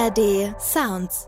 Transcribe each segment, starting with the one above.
ARD Sounds.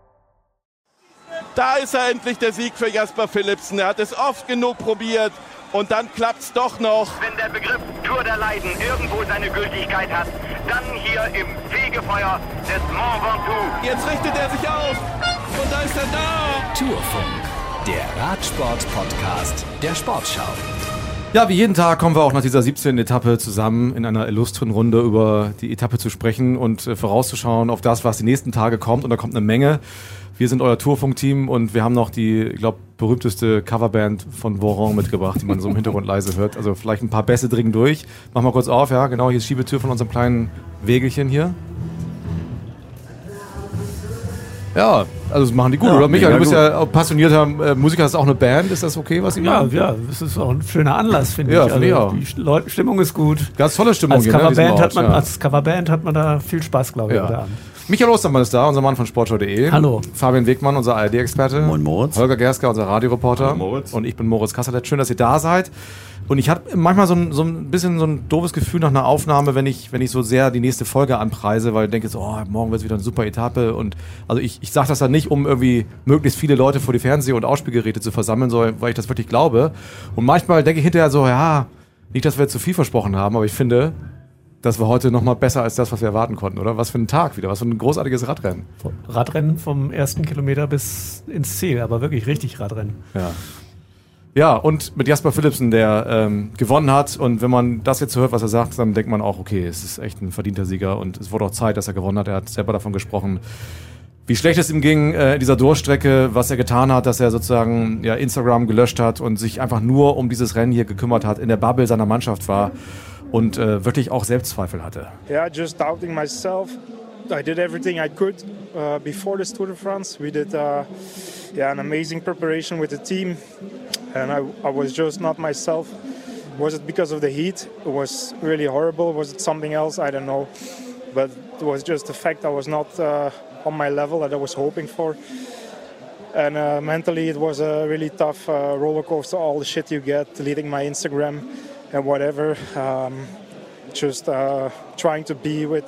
Da ist er endlich, der Sieg für Jasper Philipsen. Er hat es oft genug probiert und dann klappt's doch noch. Wenn der Begriff Tour der Leiden irgendwo seine Gültigkeit hat, dann hier im Fegefeuer des Mont Ventoux. Jetzt richtet er sich auf und da ist er da. Tourfunk, der Radsport-Podcast der Sportschau. Ja, wie jeden Tag kommen wir auch nach dieser 17. Etappe zusammen in einer illustren Runde über die Etappe zu sprechen und vorauszuschauen auf das, was die nächsten Tage kommt. Und da kommt eine Menge. Wir sind euer Tourfunk-Team und wir haben noch die, ich glaube, berühmteste Coverband von Voron mitgebracht, die man so im Hintergrund leise hört. Also vielleicht ein paar Bässe dringen durch. Mach mal kurz auf, ja, genau, hier ist die Schiebetür von unserem kleinen Wägelchen hier. Ja, also das machen die gut, ja, oder? Michael, du bist ja passionierter Musiker, hast auch eine Band, ist das okay, was ihr macht? Ja, das ist auch ein schöner Anlass, finde ich. Ja, finde ich auch. Die Stimmung ist gut. Ganz tolle Stimmung als hier, Als Coverband hat man da viel Spaß, glaube ich, heute Abend. Michael Ostermann ist da, unser Mann von sportschau.de. Hallo. Fabian Wegmann, unser ARD-Experte. Moin Moritz. Holger Gerska, unser Radioreporter. Moin Moritz. Und ich bin Moritz Kasserlet. Schön, dass ihr da seid. Und ich habe manchmal so ein bisschen so ein doofes Gefühl nach einer Aufnahme, wenn ich so sehr die nächste Folge anpreise, weil ich denke, morgen wird es wieder eine super Etappe. Und also ich sage das dann nicht, um irgendwie möglichst viele Leute vor die Fernseh- und Ausspielgeräte zu versammeln, sondern weil ich das wirklich glaube. Und manchmal denke ich hinterher so, ja, nicht, dass wir jetzt zu viel versprochen haben, aber ich finde, das war heute nochmal besser als das, was wir erwarten konnten, oder? Was für ein Tag wieder, was für ein großartiges Radrennen. Radrennen vom ersten Kilometer bis ins Ziel, aber wirklich richtig Radrennen. Ja, und mit Jasper Philipsen, der gewonnen hat. Und wenn man das jetzt hört, was er sagt, dann denkt man auch, okay, es ist echt ein verdienter Sieger. Und es wurde auch Zeit, dass er gewonnen hat. Er hat selber davon gesprochen, wie schlecht es ihm ging in dieser Durchstrecke, was er getan hat, dass er sozusagen Instagram gelöscht hat und sich einfach nur um dieses Rennen hier gekümmert hat, in der Bubble seiner Mannschaft war und wirklich auch Selbstzweifel hatte. Yeah, just doubting myself. I did everything I could before this Tour de France. We did an amazing preparation with the team, and I was just not myself. Was it because of the heat? It was really horrible. Was it something else? I don't know. But it was just the fact I was not on my level that I was hoping for. And mentally, it was a really tough roller coaster. All the shit you get, deleting my Instagram and whatever. Just trying to be with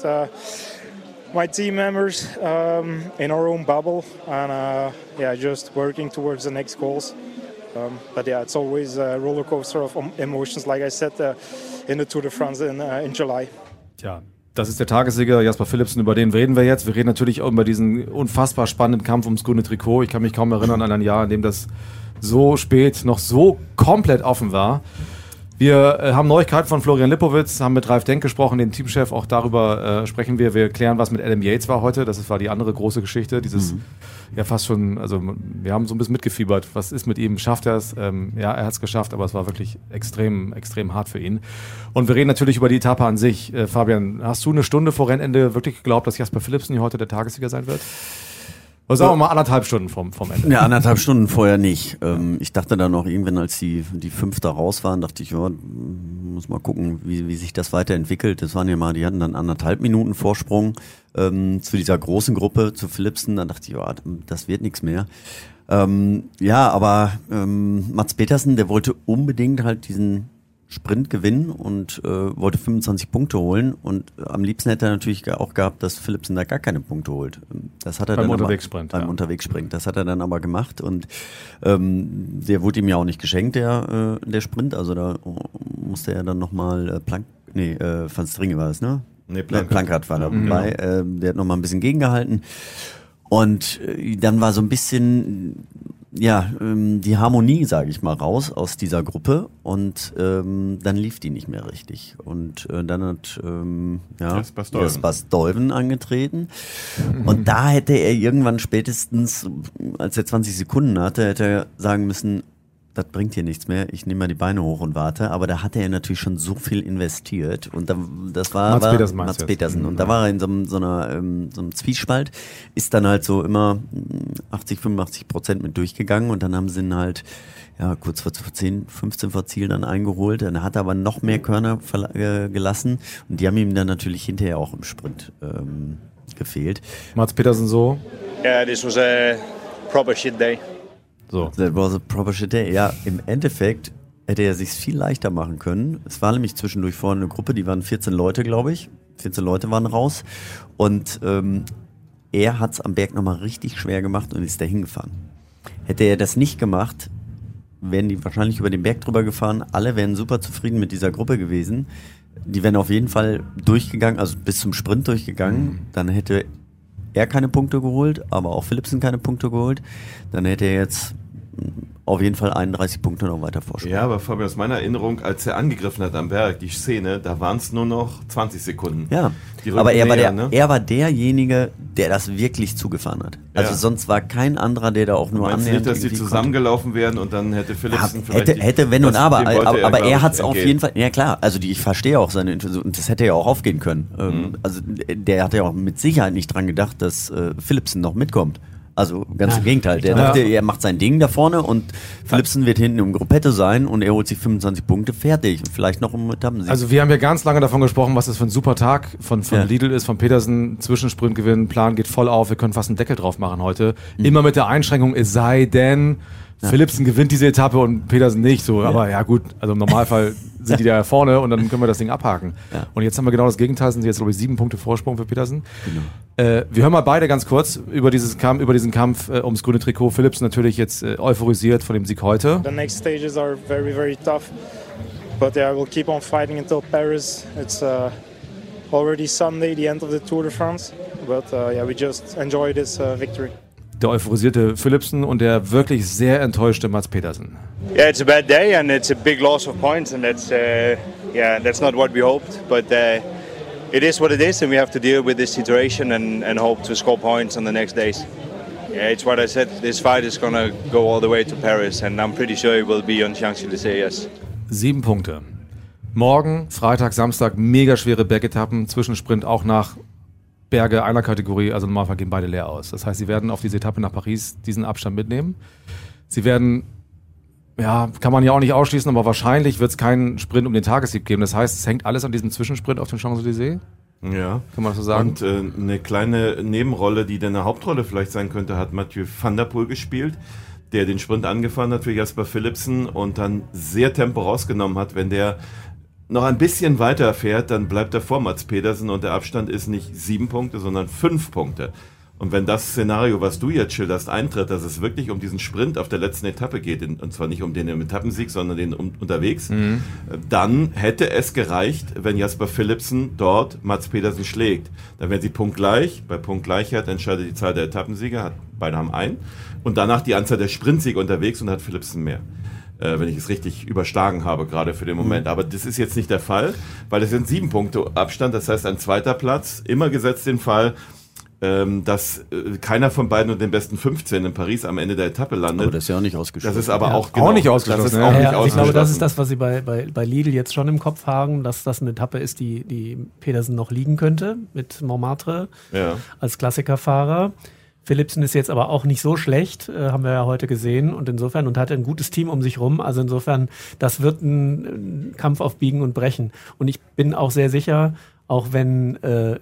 my team members in our own bubble, and just working towards the next goals. But yeah, it's always a roller coaster of emotions, like I said, in the Tour de France in July. Tja, das ist der Tagessieger Jasper Philipsen, über den reden wir jetzt. Wir reden natürlich auch über diesen unfassbar spannenden Kampf ums grüne Trikot. Ich kann mich kaum erinnern an ein Jahr, in dem das so spät noch so komplett offen war. Wir haben Neuigkeiten von Florian Lipowitz, haben mit Ralf Denk gesprochen, dem Teamchef, auch darüber sprechen wir. Wir klären, was mit Adam Yates war heute, das war die andere große Geschichte, dieses fast schon, also wir haben so ein bisschen mitgefiebert, was ist mit ihm, schafft er es? Er hat es geschafft, aber es war wirklich extrem, extrem hart für ihn. Und wir reden natürlich über die Etappe an sich. Fabian, hast du eine Stunde vor Rennende wirklich geglaubt, dass Jasper Philipsen hier heute der Tagessieger sein wird? Oder sagen wir mal 1,5 Stunden vom Ende. Ja, 1,5 Stunden vorher nicht. Ich dachte dann noch irgendwann, als die 5 da raus waren, dachte ich, muss mal gucken, wie sich das weiterentwickelt. Das waren ja mal, die hatten dann 1,5 Minuten Vorsprung zu dieser großen Gruppe, zu Philipsen. Dann dachte ich, das wird nichts mehr. Aber Mats Petersen, der wollte unbedingt halt diesen Sprint gewinnen und wollte 25 Punkte holen, und am liebsten hätte er natürlich auch gehabt, dass Philipsen da gar keine Punkte holt. Das hat er beim Unterwegssprint. Beim Unterwegssprint. Das hat er dann aber gemacht, und der wurde ihm ja auch nicht geschenkt, der Sprint. Also da musste er dann nochmal Van Stringe war es, ne? Nee, Plankert war dabei. Der hat nochmal ein bisschen gegengehalten. Und dann war so ein bisschen die Harmonie, sage ich mal, raus aus dieser Gruppe, und dann lief die nicht mehr richtig. Und dann hat Jasper Stuyven angetreten. Und da hätte er irgendwann spätestens, als er 20 Sekunden hatte, hätte er sagen müssen, das bringt hier nichts mehr, ich nehme mal die Beine hoch und warte. Aber da hatte er natürlich schon so viel investiert. Und das war Mats Petersen. Und da war er in so einem Zwiespalt, ist dann halt so immer 80-85% mit durchgegangen. Und dann haben sie ihn halt kurz vor 10, 15 vor Ziel dann eingeholt. Dann hat er aber noch mehr Körner gelassen. Und die haben ihm dann natürlich hinterher auch im Sprint gefehlt. Mats Petersen so? Yeah, this was a proper shit day. So. That was a proper shit day. Ja, im Endeffekt hätte er sich's viel leichter machen können. Es war nämlich zwischendurch vorne eine Gruppe, die waren 14 Leute, glaube ich. 14 Leute waren raus. Und er hat es am Berg nochmal richtig schwer gemacht und ist da hingefahren. Hätte er das nicht gemacht, wären die wahrscheinlich über den Berg drüber gefahren. Alle wären super zufrieden mit dieser Gruppe gewesen. Die wären auf jeden Fall durchgegangen, also bis zum Sprint durchgegangen. Dann hätte er keine Punkte geholt, aber auch Philipsen keine Punkte geholt. Dann hätte er jetzt auf jeden Fall 31 Punkte noch weiter Vorsprung. Ja, aber Fabian, aus meiner Erinnerung, als er angegriffen hat am Berg, die Szene, da waren es nur noch 20 Sekunden. Ja, aber er war derjenige, der das wirklich zugefahren hat. Also sonst war kein anderer, der da auch nur annähernd nicht, dass die zusammengelaufen wären und dann hätte Philipsen vielleicht... Hätte wenn und aber er hat es auf jeden Fall... Ja klar, also ich verstehe auch seine Intention und das hätte ja auch aufgehen können. Also der hat ja auch mit Sicherheit nicht dran gedacht, dass Philipsen noch mitkommt. Also ganz im Gegenteil, der dachte, er macht sein Ding da vorne und Philipsen wird hinten im Gruppetto sein und er holt sich 25 Punkte, fertig. Vielleicht noch um Etappensieg. Also wir haben ja ganz lange davon gesprochen, was das für ein super Tag von Lidl ist, von Petersen, Zwischensprint gewinnen, Plan geht voll auf, wir können fast einen Deckel drauf machen heute. Immer mit der Einschränkung, es sei denn, Philipsen gewinnt diese Etappe und Petersen nicht. So, aber ja gut, also im Normalfall sind die da vorne und dann können wir das Ding abhaken. Ja. Und jetzt haben wir genau das Gegenteil, sind jetzt glaube ich 7 Punkte Vorsprung für Petersen. Genau. Wir hören mal beide ganz kurz über diesen Kampf ums grüne Trikot. Philipsen natürlich jetzt euphorisiert von dem Sieg heute. The next stages are very, very tough. But yeah, we'll keep on fighting until Paris. It's already Sunday, the end of the Tour de France. But we just enjoy this victory. Der euphorisierte Philipsen und der wirklich sehr enttäuschte Mats Pedersen. Yeah, it's a bad day and it's a big loss of points and that's not what we hoped. But it is what it is and we have to deal with this situation and hope to score points on the next days. Yeah, it's what I said. This fight is going to go all the way to Paris and I'm pretty sure it will be on Champs-Élysées, yes. 7 Punkte. Morgen, Freitag, Samstag, mega schwere Bergetappen, Zwischensprint auch nach Berge einer Kategorie, also im Normalfall gehen beide leer aus. Das heißt, sie werden auf diese Etappe nach Paris diesen Abstand mitnehmen. Sie werden, kann man ja auch nicht ausschließen, aber wahrscheinlich wird es keinen Sprint um den Tagessieg geben. Das heißt, es hängt alles an diesem Zwischensprint auf dem Champs-Élysées. Ja. Kann man das so sagen? Und eine kleine Nebenrolle, die dann eine Hauptrolle vielleicht sein könnte, hat Mathieu van der Poel gespielt, der den Sprint angefahren hat für Jasper Philipsen und dann sehr Tempo rausgenommen hat. Wenn der noch ein bisschen weiter fährt, dann bleibt er vor Mats Pedersen und der Abstand ist nicht 7 Punkte, sondern 5 Punkte. Und wenn das Szenario, was du jetzt schilderst, eintritt, dass es wirklich um diesen Sprint auf der letzten Etappe geht, und zwar nicht um den im Etappensieg, sondern den unterwegs, dann hätte es gereicht, wenn Jasper Philipsen dort Mats Pedersen schlägt. Dann wären sie punktgleich. Bei Punktgleichheit entscheidet die Zahl der Etappensieger, beide haben einen. Und danach die Anzahl der Sprintsiege unterwegs und hat Philipsen mehr. Wenn ich es richtig überschlagen habe, gerade für den Moment. Aber das ist jetzt nicht der Fall, weil es sind 7 Punkte Abstand, das heißt ein zweiter Platz, immer gesetzt den Fall, dass keiner von beiden und den besten 15 in Paris am Ende der Etappe landet. Aber das ist ja auch nicht ausgeschlossen. Das ist aber auch nicht ausgeschlossen. Das ist auch nicht ausgeschlossen. Ich glaube, das ist das, was sie bei Lidl jetzt schon im Kopf haben, dass das eine Etappe ist, die Pedersen noch liegen könnte mit Montmartre als Klassikerfahrer. Philipsen ist jetzt aber auch nicht so schlecht, haben wir ja heute gesehen und hat ein gutes Team um sich rum. Also insofern, das wird ein Kampf auf Biegen und Brechen. Und ich bin auch sehr sicher, auch wenn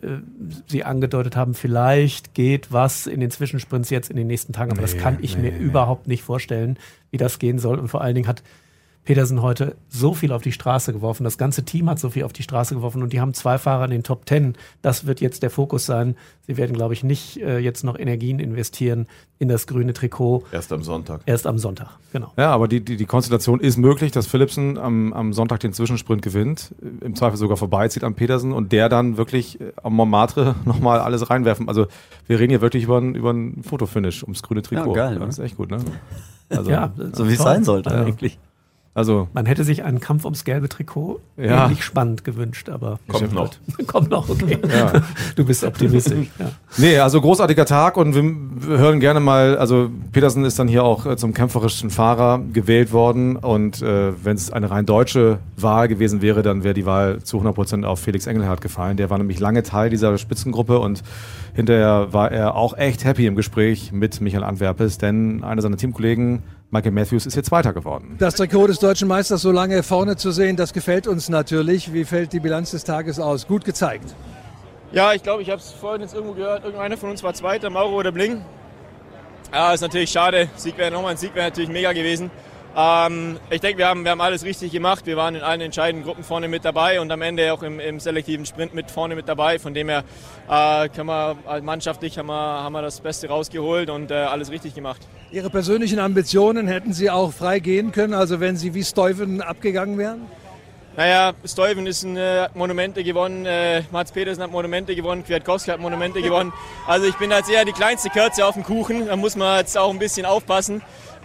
Sie angedeutet haben, vielleicht geht was in den Zwischensprints jetzt in den nächsten Tagen, aber das kann ich mir überhaupt nicht vorstellen, wie das gehen soll. Und vor allen Dingen hat Pedersen heute so viel auf die Straße geworfen. Das ganze Team hat so viel auf die Straße geworfen und die haben 2 Fahrer in den Top 10. Das wird jetzt der Fokus sein. Sie werden, glaube ich, nicht jetzt noch Energien investieren in das grüne Trikot. Erst am Sonntag, genau. Ja, aber die Konstellation ist möglich, dass Philipsen am Sonntag den Zwischensprint gewinnt, im Zweifel sogar vorbeizieht an Pedersen und der dann wirklich am Montmartre nochmal alles reinwerfen. Also wir reden hier wirklich über ein Fotofinish ums grüne Trikot. Ja, geil. Das ist echt gut, ne? Also, so wie es sein sollte eigentlich. Also man hätte sich einen Kampf ums gelbe Trikot ähnlich spannend gewünscht, aber kommt noch. Kommt noch, okay. Ja. Du bist optimistisch. Ja. Nee, also großartiger Tag und wir hören gerne mal, also Pedersen ist dann hier auch zum kämpferischen Fahrer gewählt worden und wenn es eine rein deutsche Wahl gewesen wäre, dann wäre die Wahl zu 100% auf Felix Engelhardt gefallen. Der war nämlich lange Teil dieser Spitzengruppe und hinterher war er auch echt happy im Gespräch mit Michael Antwerpes, denn einer seiner Teamkollegen, Michael Matthews, ist jetzt Zweiter geworden. Das Trikot des deutschen Meisters so lange vorne zu sehen, das gefällt uns natürlich. Wie fällt die Bilanz des Tages aus? Gut gezeigt. Ja, ich glaube, ich habe es vorhin jetzt irgendwo gehört, irgendeiner von uns war Zweiter, Mauro oder Bling. Ja, ist natürlich schade. Ein Sieg wäre natürlich mega gewesen. Ich denke, wir haben alles richtig gemacht. Wir waren in allen entscheidenden Gruppen vorne mit dabei und am Ende auch im selektiven Sprint vorne mit dabei. Von dem her mannschaftlich haben wir das Beste rausgeholt und alles richtig gemacht. Ihre persönlichen Ambitionen hätten Sie auch frei gehen können, also wenn Sie wie Stuyven abgegangen wären? Naja, Stuyven ist hat Monumente gewonnen, Mats Pedersen hat Monumente gewonnen, Kwiatkowski hat Monumente gewonnen. Also ich bin jetzt eher die kleinste Kerze auf dem Kuchen, da muss man jetzt auch ein bisschen aufpassen.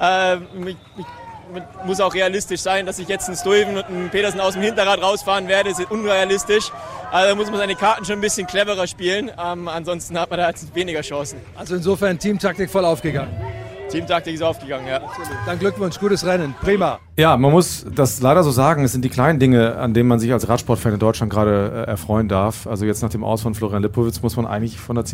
Muss auch realistisch sein, dass ich jetzt einen Stuyven und einen Pedersen aus dem Hinterrad rausfahren werde, ist unrealistisch. Also da muss man seine Karten schon ein bisschen cleverer spielen, ansonsten hat man da jetzt weniger Chancen. Also insofern Teamtaktik voll aufgegangen. Teamtaktik ist aufgegangen, ja. Dann Glückwunsch, gutes Rennen, prima. Ja, man muss das leider so sagen, es sind die kleinen Dinge, an denen man sich als Radsportfan in Deutschland gerade erfreuen darf. Also jetzt nach dem Aus von Florian Lipowitz muss man eigentlich von einer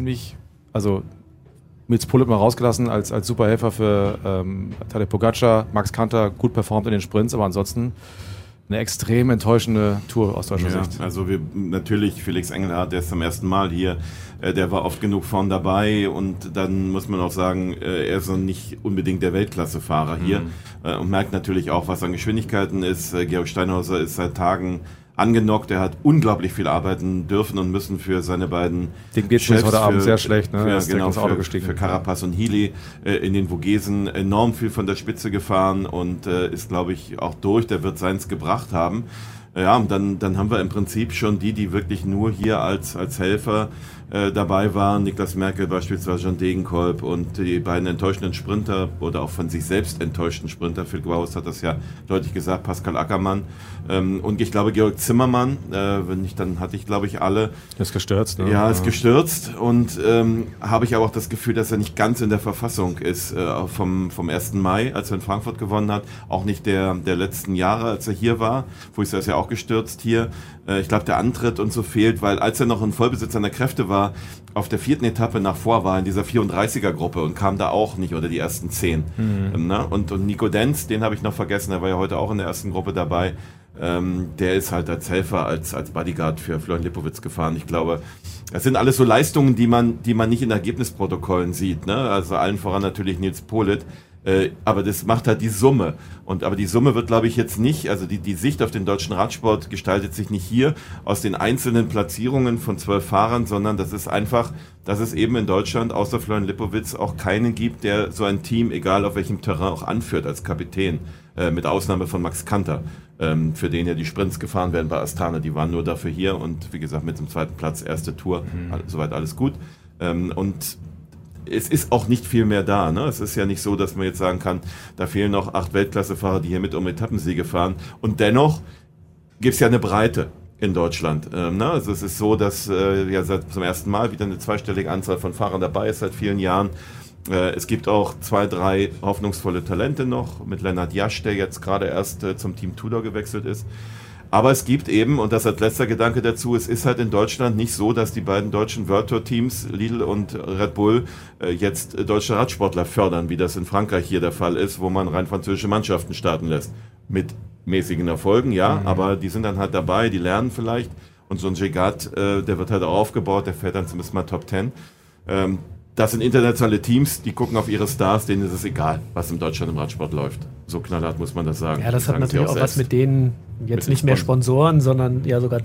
Mils Pullet mal rausgelassen als Superhelfer für Tadej Pogacar, Max Kanter, gut performt in den Sprints, aber ansonsten eine extrem enttäuschende Tour aus deutscher Sicht. Also natürlich Felix Engelhardt, der ist zum ersten Mal hier, der war oft genug vorn dabei und dann muss man auch sagen, er ist noch nicht unbedingt der Weltklassefahrer hier und merkt natürlich auch, was an Geschwindigkeiten ist. Georg Steinhauser ist seit Tagen angenockt, er hat unglaublich viel arbeiten dürfen und müssen für seine beiden Den geht's Chefs heute Abend sehr schlecht, ne? Für Carapaz und Healy in den Vogesen enorm viel von der Spitze gefahren und ist, glaube ich, auch durch, der wird seins gebracht haben. Ja, und dann haben wir im Prinzip schon die wirklich nur hier als Helfer dabei waren. Niklas Merkel beispielsweise, John Degenkolb und die beiden enttäuschenden Sprinter oder auch von sich selbst enttäuschten Sprinter, Phil Gauss hat das ja deutlich gesagt, Pascal Ackermann und ich glaube Georg Zimmermann, wenn nicht, dann hatte ich glaube ich alle. Ist gestürzt, ne? Ja, ist gestürzt und habe ich aber auch das Gefühl, dass er nicht ganz in der Verfassung ist vom 1. Mai, als er in Frankfurt gewonnen hat, auch nicht der letzten Jahre, als er hier war, wo ist er ja auch gestürzt hier. Ich glaube, der Antritt und so fehlt, weil als er noch in Vollbesitz seiner Kräfte war, auf der 4. Etappe nach vor war in dieser 34er-Gruppe und kam da auch nicht unter die ersten 10. Ne? Und Nico Denz, den habe ich noch vergessen, der war ja heute auch in der ersten Gruppe dabei. Der ist halt als Helfer, als Bodyguard für Florian Lipowitz gefahren. Ich glaube, das sind alles so Leistungen, die man nicht in Ergebnisprotokollen sieht. Ne? Also allen voran natürlich Nils Politt. Aber das macht halt die Summe. Aber die Summe wird, glaube ich, jetzt nicht, also die Sicht auf den deutschen Radsport gestaltet sich nicht hier aus den einzelnen Platzierungen von 12 Fahrern, sondern das ist einfach, dass es eben in Deutschland außer Florian Lipowitz auch keinen gibt, der so ein Team, egal auf welchem Terrain, auch anführt als Kapitän. Mit Ausnahme von Max Kanter, für den ja die Sprints gefahren werden bei Astana. Die waren nur dafür hier und wie gesagt mit dem 2. Platz, erste Tour, soweit alles gut. Und es ist auch nicht viel mehr da. Ne? Es ist ja nicht so, dass man jetzt sagen kann, da fehlen noch 8 Weltklassefahrer, die hier mit um Etappensiege fahren. Und dennoch gibt es ja eine Breite in Deutschland. Ne? Also es ist so, dass seit zum ersten Mal wieder eine zweistellige Anzahl von Fahrern dabei ist, seit vielen Jahren. Es gibt auch 2, 3 hoffnungsvolle Talente noch, mit Lennart Jasch, der jetzt gerade erst zum Team Tudor gewechselt ist. Aber es gibt eben, und das als letzter Gedanke dazu, es ist halt in Deutschland nicht so, dass die beiden deutschen World Tour Teams, Lidl und Red Bull, jetzt deutsche Radsportler fördern, wie das in Frankreich hier der Fall ist, wo man rein französische Mannschaften starten lässt. Mit mäßigen Erfolgen, ja, aber die sind dann halt dabei, die lernen vielleicht. Und so ein Jegat, der wird halt auch aufgebaut, der fährt dann zumindest mal Top 10. Das sind internationale Teams, die gucken auf ihre Stars, denen ist es egal, was in Deutschland im Radsport läuft. So knallhart muss man das sagen. Ja, das hat natürlich auch was mit denen, jetzt nicht mehr Sponsoren, sondern ja sogar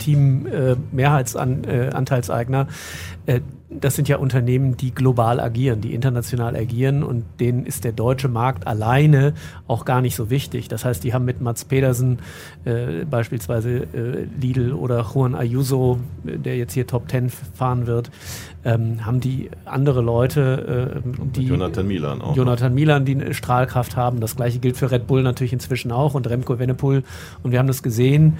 Team-Mehrheitsanteilseigner. Das sind ja Unternehmen, die global agieren, die international agieren und denen ist der deutsche Markt alleine auch gar nicht so wichtig. Das heißt, die haben mit Mats Pedersen beispielsweise Lidl oder Juan Ayuso, der jetzt hier Top 10 fahren wird, haben die andere Leute, die Jonathan Milan auch. Jonathan Milan, die eine Strahlkraft haben. Das gleiche gilt für Red Bull natürlich inzwischen auch und Remco Evenepoel. Und wir haben das gesehen,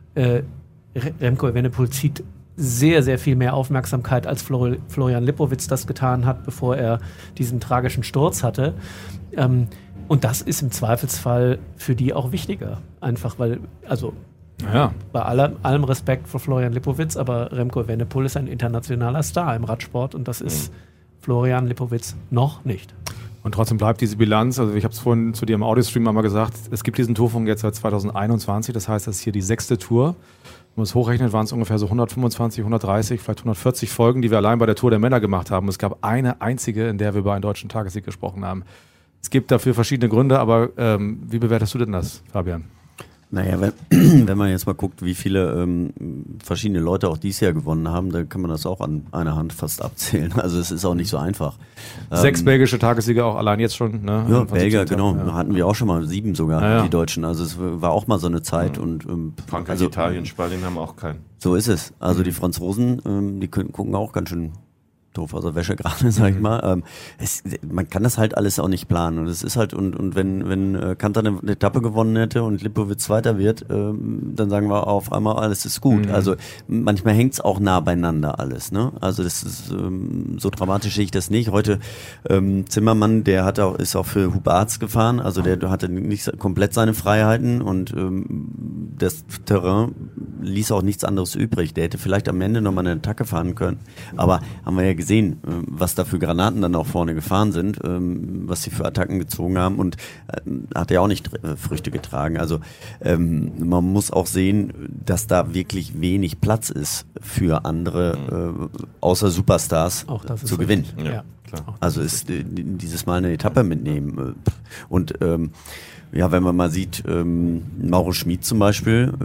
Remco Evenepoel zieht sehr, sehr viel mehr Aufmerksamkeit, als Florian Lipowitz das getan hat, bevor er diesen tragischen Sturz hatte. Und das ist im Zweifelsfall für die auch wichtiger. Einfach weil, also bei allem Respekt vor Florian Lipowitz, aber Remco Evenepoel ist ein internationaler Star im Radsport und das ist Florian Lipowitz noch nicht. Und trotzdem bleibt diese Bilanz, also ich habe es vorhin zu dir im Audiostream einmal gesagt, es gibt diesen Tourfunk jetzt seit 2021, das heißt, das ist hier die 6. Tour. Wenn man es hochrechnet, waren es ungefähr so 125, 130, vielleicht 140 Folgen, die wir allein bei der Tour der Männer gemacht haben. Es gab eine einzige, in der wir über einen deutschen Tagessieg gesprochen haben. Es gibt dafür verschiedene Gründe, aber wie bewertest du denn das, Fabian? Naja, wenn man jetzt mal guckt, wie viele verschiedene Leute auch dieses Jahr gewonnen haben, dann kann man das auch an einer Hand fast abzählen. Also es ist auch nicht so einfach. 6 belgische Tagessieger auch allein jetzt schon. Ne? Ja, Belgier, genau. Ja. Hatten wir auch schon mal 7 sogar, die Deutschen. Also es war auch mal so eine Zeit. Ja. Und Frankreich, also, Italien, Spanien haben auch keinen. So ist es. Also die Franzosen, die gucken auch ganz schön doof aus der Wäsche gerade, sag ich mal. Man kann das halt alles auch nicht planen. Und es ist halt, und wenn Kanter eine Etappe gewonnen hätte und Lipowitz Zweiter wird, dann sagen wir auf einmal, alles ist gut. Also manchmal hängt's auch nah beieinander alles, ne? Also das ist so dramatisch sehe ich das nicht. Heute Zimmermann, der ist auch für Hubarts gefahren, also der hatte nicht komplett seine Freiheiten und das Terrain ließ auch nichts anderes übrig. Der hätte vielleicht am Ende nochmal eine Attacke fahren können. Aber haben wir ja gesehen, was da für Granaten dann auch vorne gefahren sind, was sie für Attacken gezogen haben und hat ja auch nicht Früchte getragen. Also man muss auch sehen, dass da wirklich wenig Platz ist für andere, außer Superstars zu gewinnen. Ja, klar. Also ist dieses Mal eine Etappe mitnehmen. Und ja, wenn man mal sieht, Mauro Schmid zum Beispiel,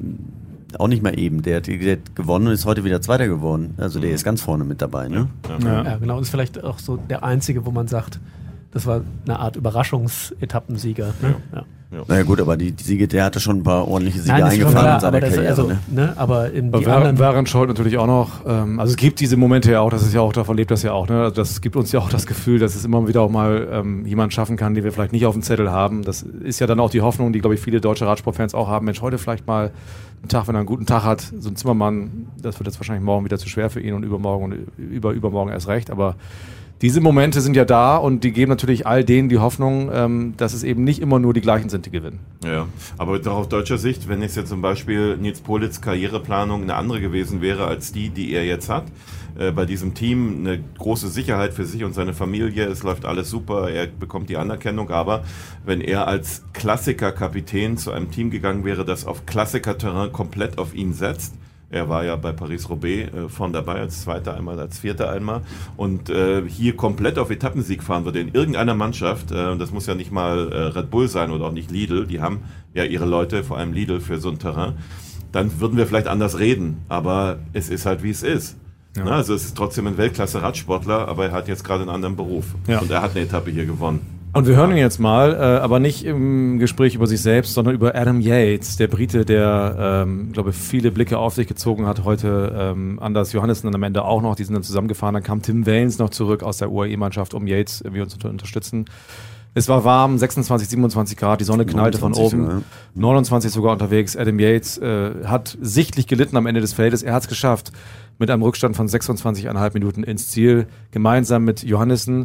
auch nicht mal eben. Der hat gewonnen und ist heute wieder Zweiter geworden. Also der ist ganz vorne mit dabei. Ne? Ja, genau. Und ist vielleicht auch so der Einzige, wo man sagt, das war eine Art Überraschungsetappenssieger. Ne? Ja. Naja gut, aber die Siege, der hatte schon ein paar ordentliche Siege eingefahren in seiner Karriere. Also, ne? Aber in die anderen... Warenscholdt natürlich auch noch. Also es gibt diese Momente ja auch, das ist ja auch, davon lebt das ja auch. Ne? Also das gibt uns ja auch das Gefühl, dass es immer wieder auch mal jemand schaffen kann, den wir vielleicht nicht auf dem Zettel haben. Das ist ja dann auch die Hoffnung, die, glaube ich, viele deutsche Radsportfans auch haben. Mensch, heute vielleicht mal einen Tag, wenn er einen guten Tag hat, so ein Zimmermann, das wird jetzt wahrscheinlich morgen wieder zu schwer für ihn und übermorgen und übermorgen erst recht, aber diese Momente sind ja da und die geben natürlich all denen die Hoffnung, dass es eben nicht immer nur die gleichen sind, die gewinnen. Ja, aber doch aus deutscher Sicht, wenn es jetzt zum Beispiel Nils Politz Karriereplanung eine andere gewesen wäre als die er jetzt hat, bei diesem Team eine große Sicherheit für sich und seine Familie, es läuft alles super, er bekommt die Anerkennung, aber wenn er als Klassiker-Kapitän zu einem Team gegangen wäre, das auf Klassiker-Terrain komplett auf ihn setzt, er war ja bei Paris-Roubaix vorn dabei, als Zweiter einmal, als Vierter einmal und hier komplett auf Etappensieg fahren würde in irgendeiner Mannschaft, das muss ja nicht mal Red Bull sein oder auch nicht Lidl, die haben ja ihre Leute, vor allem Lidl für so ein Terrain, dann würden wir vielleicht anders reden, aber es ist halt wie es ist. Ja. Na, also es ist trotzdem ein Weltklasse-Radsportler, aber er hat jetzt gerade einen anderen Beruf und er hat eine Etappe hier gewonnen. Und wir hören ihn jetzt mal, aber nicht im Gespräch über sich selbst, sondern über Adam Yates, der Brite, der, glaube ich, viele Blicke auf sich gezogen hat. Heute Anders Johannessen dann am Ende auch noch, die sind dann zusammengefahren. Dann kam Tim Wellens noch zurück aus der UAE-Mannschaft, um Yates irgendwie uns zu unterstützen. Es war warm, 26, 27 Grad, die Sonne knallte von oben, ja. 29 sogar unterwegs. Adam Yates hat sichtlich gelitten am Ende des Feldes. Er hat es geschafft, mit einem Rückstand von 26,5 Minuten ins Ziel, gemeinsam mit Johannessen.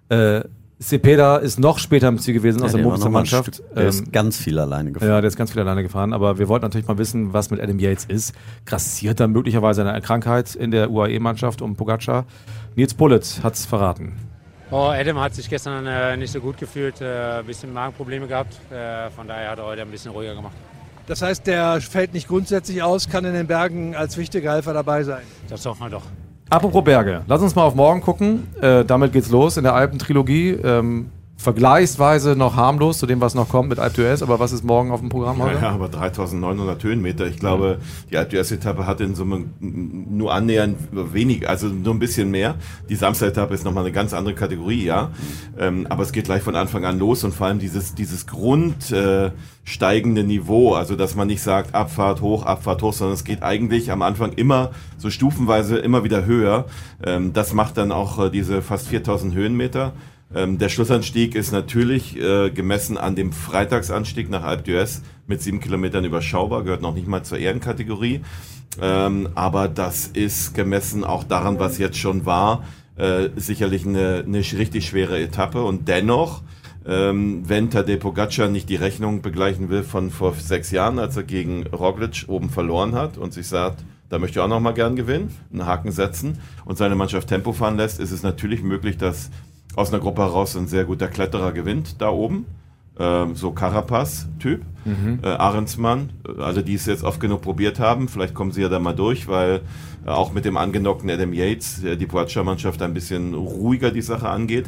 Cepeda ist noch später im Ziel gewesen aus der Movistar-Mannschaft. Der ist ganz viel alleine gefahren. Ja, der ist ganz viel alleine gefahren. Aber wir wollten natürlich mal wissen, was mit Adam Yates ist. Grassiert da möglicherweise eine Krankheit in der UAE-Mannschaft um Pogacar? Nils Politz hat es verraten. Oh, Adam hat sich gestern nicht so gut gefühlt, ein bisschen Magenprobleme gehabt. Von daher hat er heute ein bisschen ruhiger gemacht. Das heißt, der fällt nicht grundsätzlich aus, kann in den Bergen als wichtiger Helfer dabei sein. Das hoffen wir doch. Apropos Berge, lass uns mal auf morgen gucken. Damit geht's los in der Alpentrilogie. Vergleichsweise noch harmlos zu dem, was noch kommt mit Alpe d'Huez. Aber was ist morgen auf dem Programm heute? Ja, aber 3.900 Höhenmeter. Ich glaube, die Alpe d'Huez-Etappe hat in Summe nur annähernd wenig, also nur ein bisschen mehr. Die Samstag-Etappe ist nochmal eine ganz andere Kategorie, ja. Aber es geht gleich von Anfang an los und vor allem dieses grundsteigende Niveau, also dass man nicht sagt Abfahrt hoch, sondern es geht eigentlich am Anfang immer so stufenweise immer wieder höher. Das macht dann auch diese fast 4.000 Höhenmeter. Der Schlussanstieg ist natürlich gemessen an dem Freitagsanstieg nach Alpe d'Huez mit 7 Kilometern überschaubar, gehört noch nicht mal zur Ehrenkategorie. Aber das ist gemessen auch daran, was jetzt schon war, sicherlich eine richtig schwere Etappe. Und dennoch, wenn Tadej Pogacar nicht die Rechnung begleichen will von vor 6 Jahren, als er gegen Roglic oben verloren hat und sich sagt, da möchte er auch noch mal gern gewinnen, einen Haken setzen und seine Mannschaft Tempo fahren lässt, ist es natürlich möglich, dass aus einer Gruppe heraus ein sehr guter Kletterer gewinnt da oben. so Carapaz-Typ, Ahrensmann, also die es jetzt oft genug probiert haben. Vielleicht kommen sie ja da mal durch, weil auch mit dem angenockten Adam Yates die Pogačar-Mannschaft ein bisschen ruhiger die Sache angeht.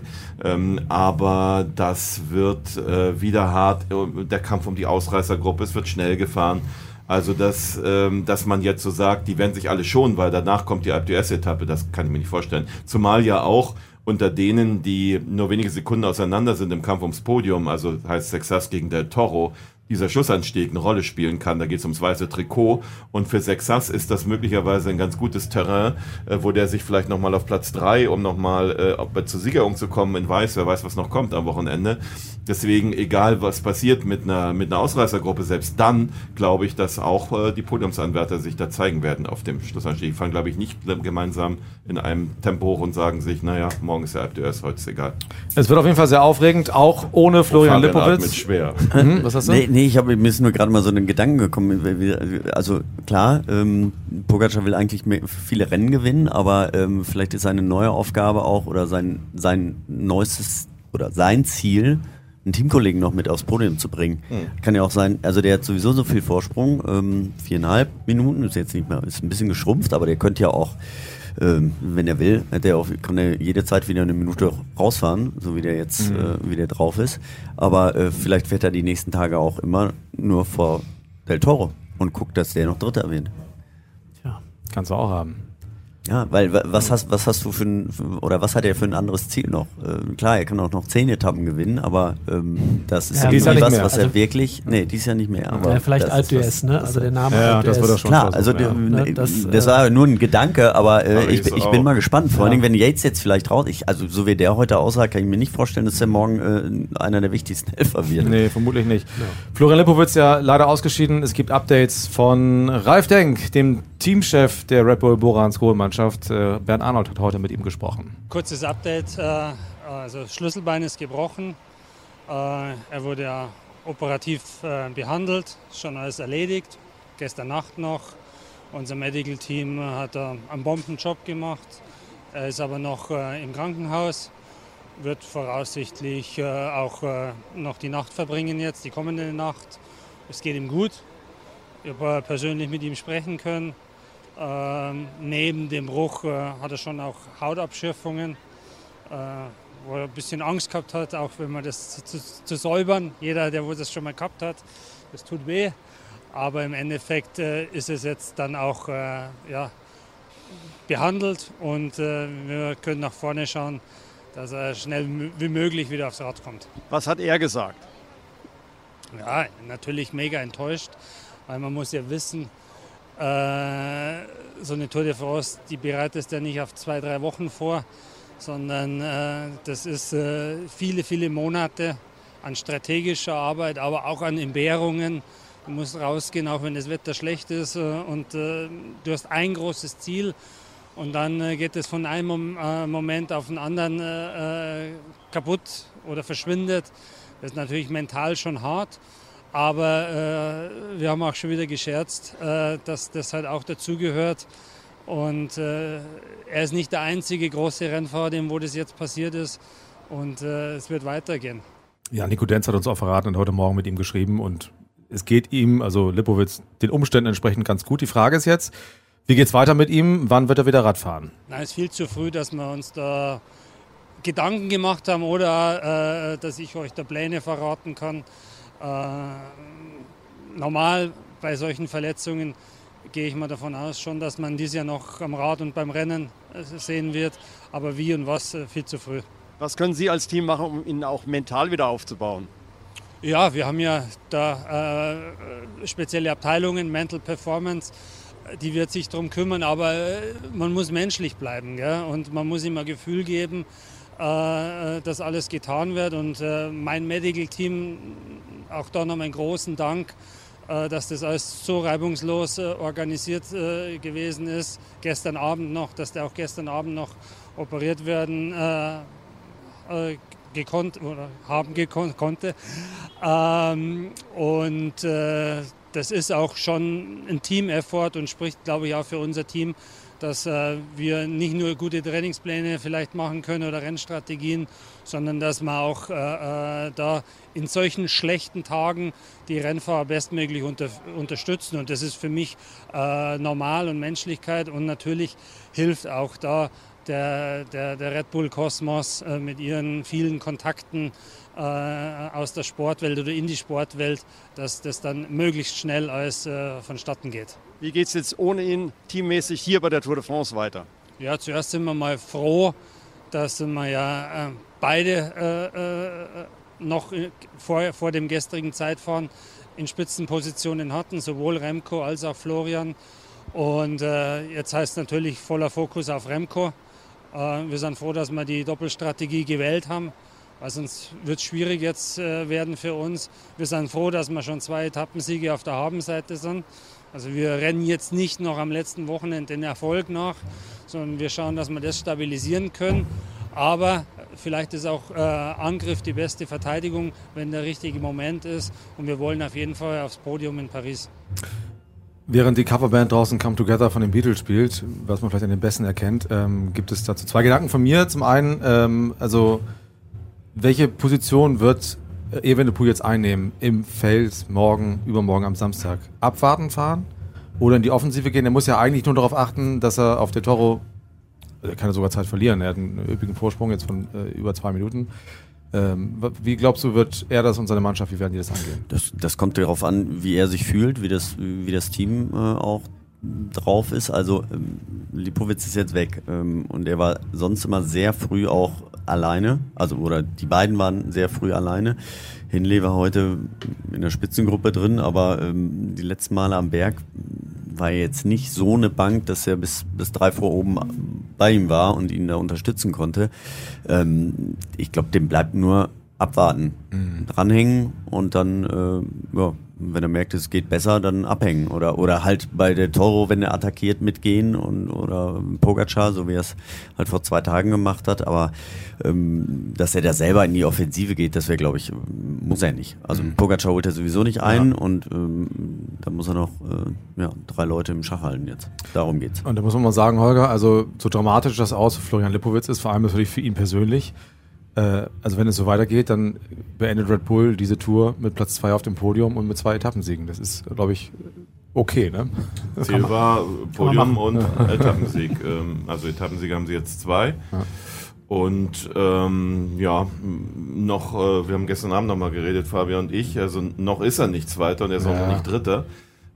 Aber das wird wieder hart. Der Kampf um die Ausreißergruppe, es wird schnell gefahren. Also, dass man jetzt so sagt, die werden sich alle schonen, weil danach kommt die Alpe d'Huez-Etappe, das kann ich mir nicht vorstellen. Zumal ja auch unter denen, die nur wenige Sekunden auseinander sind im Kampf ums Podium, also heißt Sexas gegen Del Toro, dieser Schussanstieg eine Rolle spielen kann. Da geht es ums weiße Trikot. Und für Sexas ist das möglicherweise ein ganz gutes Terrain, wo der sich vielleicht nochmal auf Platz 3, um nochmal zur Siegerung zu kommen, in weiß, wer weiß, was noch kommt am Wochenende. Deswegen, egal was passiert mit einer Ausreißergruppe, selbst dann glaube ich, dass auch die Podiumsanwärter sich da zeigen werden auf dem Schlussanstieg. Die fahren, glaube ich, nicht gemeinsam in einem Tempo hoch und sagen sich, naja, morgen ist der Alpe d'Huez, heute ist egal. Es wird auf jeden Fall sehr aufregend, auch ohne Florian Lipowitz. Mit schwer. Was hast du? Nee, mir ist nur gerade mal so ein Gedanke gekommen. Also klar, Pogačar will eigentlich viele Rennen gewinnen, aber vielleicht ist seine neue Aufgabe auch oder sein neuestes oder sein Ziel, einen Teamkollegen noch mit aufs Podium zu bringen. Kann ja auch sein, also der hat sowieso so viel Vorsprung, 4,5 Minuten, ist jetzt nicht mehr, ist ein bisschen geschrumpft, aber der könnte ja auch, wenn er will, kann er jede Zeit wieder eine Minute rausfahren, so wie der jetzt, wie der drauf ist. Aber vielleicht fährt er die nächsten Tage auch immer nur vor Del Toro und guckt, dass der noch Dritter wird. Ja, kannst du auch haben. Ja, weil was hast du was hat er für ein anderes Ziel noch? Klar, er kann auch noch 10 Etappen gewinnen, aber das ist ja nicht was, was er wirklich. Nee, dies Jahr nicht mehr. Aber ja, vielleicht Alpe d'Huez, ne? Also der Name. Ja, das wird er schon. Klar, also das war nur ein Gedanke, aber ich bin mal gespannt. Vor allen Dingen, wenn Yates jetzt vielleicht raus, also so wie der heute aussah, kann ich mir nicht vorstellen, dass er morgen einer der wichtigsten Helfer wird. Nee, vermutlich nicht. Ja. Florian Lipowitz ja leider ausgeschieden. Es gibt Updates von Ralf Denk, dem Teamchef der Red Bull Bora-Hansgrohe-Mannschaft. Bernd Arnold hat heute mit ihm gesprochen. Kurzes Update, also Schlüsselbein ist gebrochen. Er wurde ja operativ behandelt, schon alles erledigt. Gestern Nacht noch. Unser Medical Team hat einen Bombenjob gemacht. Er ist aber noch im Krankenhaus, wird voraussichtlich auch noch die Nacht verbringen jetzt, die kommende Nacht. Es geht ihm gut. Ich habe persönlich mit ihm sprechen können. Neben dem Bruch hat er schon auch Hautabschürfungen, wo er ein bisschen Angst gehabt hat, auch wenn man das zu säubern. Jeder, der das schon mal gehabt hat, das tut weh. Aber im Endeffekt ist es jetzt dann auch behandelt und wir können nach vorne schauen, dass er schnell wie möglich wieder aufs Rad kommt. Was hat er gesagt? Ja, natürlich mega enttäuscht, weil man muss ja wissen, so eine Tour de France, die bereitest du ja nicht auf 2-3 Wochen vor, sondern das ist viele, viele Monate an strategischer Arbeit, aber auch an Entbehrungen. Du musst rausgehen, auch wenn das Wetter schlecht ist und du hast ein großes Ziel und dann geht es von einem Moment auf den anderen kaputt oder verschwindet. Das ist natürlich mental schon hart. Aber wir haben auch schon wieder gescherzt, dass das halt auch dazugehört. Und er ist nicht der einzige große Rennfahrer, dem wo das jetzt passiert ist. Und es wird weitergehen. Ja, Nico Denz hat uns auch verraten und heute Morgen mit ihm geschrieben. Und es geht ihm, also Lipowitz, den Umständen entsprechend ganz gut. Die Frage ist jetzt, wie geht's weiter mit ihm? Wann wird er wieder Radfahren? Na, es ist viel zu früh, dass wir uns da Gedanken gemacht haben oder dass ich euch da Pläne verraten kann. Normal bei solchen Verletzungen gehe ich mal davon aus schon, dass man dieses Jahr noch am Rad und beim Rennen sehen wird. Aber wie und was, viel zu früh. Was können Sie als Team machen, um ihn auch mental wieder aufzubauen? Ja, wir haben ja da spezielle Abteilungen, Mental Performance, die wird sich darum kümmern. Aber man muss menschlich bleiben, gell? Und man muss ihm ein Gefühl geben, dass alles getan wird. Und mein Medical Team, auch da noch einen großen Dank, dass das alles so reibungslos organisiert gewesen ist. Gestern Abend noch, dass der auch gestern Abend noch operiert werden konnte. Das ist auch schon ein Team-Effort und spricht, glaube ich, auch für unser Team, dass wir nicht nur gute Trainingspläne vielleicht machen können oder Rennstrategien, sondern dass wir auch da in solchen schlechten Tagen die Rennfahrer bestmöglich unterstützen. Und das ist für mich normal und Menschlichkeit. Und natürlich hilft auch da der Red Bull Kosmos mit ihren vielen Kontakten aus der Sportwelt oder in die Sportwelt, dass das dann möglichst schnell alles vonstatten geht. Wie geht es jetzt ohne ihn teammäßig hier bei der Tour de France weiter? Ja, zuerst sind wir mal froh, dass wir ja beide noch vor dem gestrigen Zeitfahren in Spitzenpositionen hatten, sowohl Remco als auch Florian. Und jetzt heißt natürlich voller Fokus auf Remco. Wir sind froh, dass wir die Doppelstrategie gewählt haben, weil sonst wird es schwierig jetzt werden für uns. Wir sind froh, dass wir schon 2 Etappensiege auf der Habenseite sind. Also wir rennen jetzt nicht noch am letzten Wochenende den Erfolg nach, sondern wir schauen, dass wir das stabilisieren können. Aber vielleicht ist auch Angriff die beste Verteidigung, wenn der richtige Moment ist. Und wir wollen auf jeden Fall aufs Podium in Paris. Während die Coverband draußen Come Together von den Beatles spielt, was man vielleicht an den Besten erkennt, gibt es dazu 2 Gedanken von mir. Zum einen, welche Position wird Evenepoel jetzt einnehmen im Feld übermorgen am Samstag? Abwarten fahren oder in die Offensive gehen? Er muss ja eigentlich nur darauf achten, dass er auf der Toro, er kann ja sogar Zeit verlieren, er hat einen üppigen Vorsprung jetzt von über 2 Minuten. Wie glaubst du, wird er das und seine Mannschaft, wie werden die das angehen? Das kommt darauf an, wie er sich fühlt, wie das Team auch drauf ist. Also Lipowitz ist jetzt weg und er war sonst immer sehr früh auch alleine, oder die beiden waren sehr früh alleine. Hinley war heute in der Spitzengruppe drin, aber die letzten Male am Berg war jetzt nicht so eine Bank, dass er bis 3 vor oben bei ihm war und ihn da unterstützen konnte. Ich glaube, dem bleibt nur abwarten, dranhängen und dann, wenn er merkt, es geht besser, dann abhängen oder halt bei der Toro, wenn er attackiert, mitgehen oder Pogačar, so wie er es halt vor 2 Tagen gemacht hat, aber dass er da selber in die Offensive geht, das wäre, glaube ich, muss er nicht. Also Pogačar holt er sowieso nicht ein und da muss er noch 3 Leute im Schach halten jetzt. Darum geht's. Und da muss man mal sagen, Holger, also so dramatisch das aus für Florian Lipowitz ist, vor allem natürlich für ihn persönlich. Also wenn es so weitergeht, dann beendet Red Bull diese Tour mit Platz 2 auf dem Podium und mit 2 Etappensiegen. Das ist, glaube ich, okay, ne? Ziel war Podium und Etappensieg. Also Etappensieg haben sie jetzt 2. Ja. Und wir haben gestern Abend nochmal geredet, Fabian und ich, also noch ist er nicht Zweiter und er ist auch noch nicht Dritter.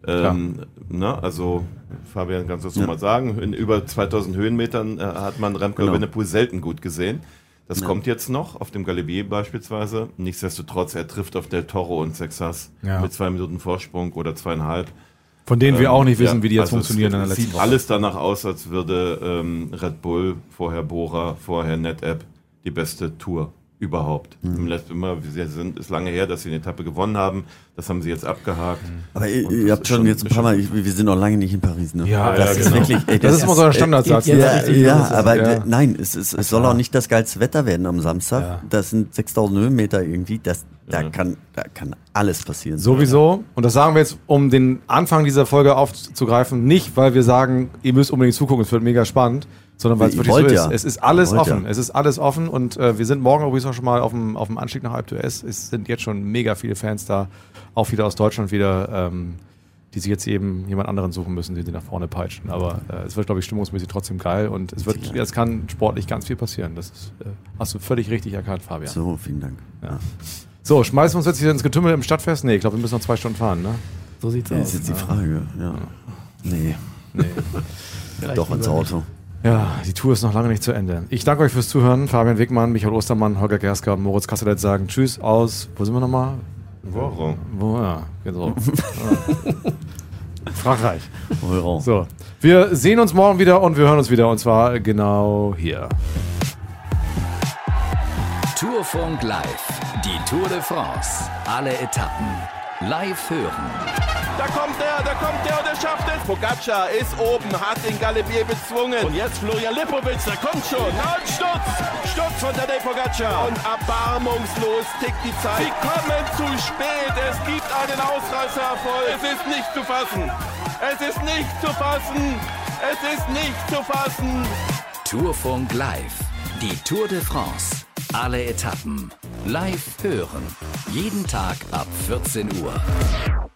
Also Fabian, kannst du das nochmal sagen? In über 2000 Höhenmetern hat man Remco Evenepoel selten gut gesehen. Das kommt jetzt noch, auf dem Galibier beispielsweise. Nichtsdestotrotz, er trifft auf Del Toro und Sexas mit 2 Minuten Vorsprung oder 2,5. Von denen wir auch nicht wissen, wie die jetzt funktionieren in der letzten Woche. Sieht alles danach aus, als würde Red Bull, vorher Bora, vorher NetApp die beste Tour überhaupt. Ist lange her, dass sie eine Etappe gewonnen haben. Das haben sie jetzt abgehakt. Aber ihr habt schon jetzt ein paar Mal, wir sind noch lange nicht in Paris, ne? Ja, das ist genau. wirklich, das ist immer so ein Standardsatz. Nein, es soll auch nicht das geilste Wetter werden am Samstag. Ja. Das sind 6000 Höhenmeter irgendwie. Da kann alles passieren. Sowieso. Und das sagen wir jetzt, um den Anfang dieser Folge aufzugreifen. Nicht, weil wir sagen, ihr müsst unbedingt zugucken, es wird mega spannend. Sondern weil es wirklich so ist. Ja. Es ist alles offen. Ja. Es ist alles offen und wir sind morgen übrigens auch schon mal auf dem Anstieg nach Alpe d'Huez. Es sind jetzt schon mega viele Fans da, auch wieder aus Deutschland wieder, die sich jetzt eben jemand anderen suchen müssen, den sie nach vorne peitschen. Aber es wird, glaube ich, stimmungsmäßig trotzdem geil und es kann sportlich ganz viel passieren. Das ist, hast du völlig richtig erkannt, Fabian. So, vielen Dank. Ja. So, schmeißen wir uns jetzt wieder ins Getümmel im Stadtfest? Nee, ich glaube, wir müssen noch 2 Stunden fahren, ne? So sieht's aus. Das ist jetzt die Frage, ja. Nee. Doch ins Auto. Ja, die Tour ist noch lange nicht zu Ende. Ich danke euch fürs Zuhören. Fabian Wegmann, Michael Ostermann, Holger Gerska und Moritz Kasselet sagen Tschüss aus, wo sind wir nochmal? Genau. Frankreich. So. Wir sehen uns morgen wieder und wir hören uns wieder und zwar genau hier. Tourfunk Live. Die Tour de France. Alle Etappen. Live hören. Da kommt der und er schafft es. Pogačar ist oben, hat den Galibier bezwungen. Und jetzt Florian Lipowitz, der kommt schon. Und Sturz von Tadej Pogačar. Und erbarmungslos tickt die Zeit. Sie kommen zu spät. Es gibt einen Ausreißererfolg. Es ist nicht zu fassen. Es ist nicht zu fassen. Tourfunk live. Die Tour de France. Alle Etappen. Live hören. Jeden Tag ab 14 Uhr.